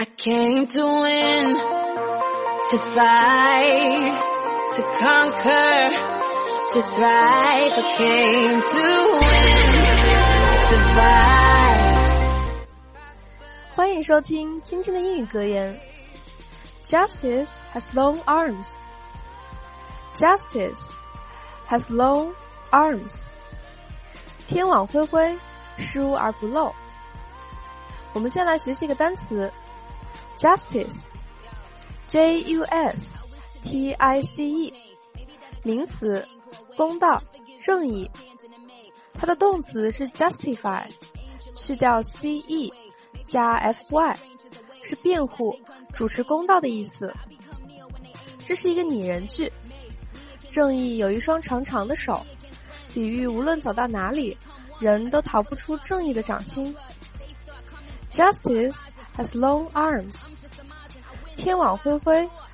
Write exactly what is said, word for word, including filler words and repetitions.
I came to win, to fight, to conquer, to thrive. I came to win, to survive. 欢迎收听今天的英语格言。Justice has long arms. Justice has long arms. 天网恢恢，疏而不漏。我们先来学习一个单词 Justice J U S T I C E 名词，公道、正义。它的动词是 justify 去掉 C E 加 F Y 是辩护、主持公道的意思。这是一个拟人句，正义有一双长长的手，比喻无论走到哪里，人都逃不出正义的掌心。Justice has long arms. 天网恢恢，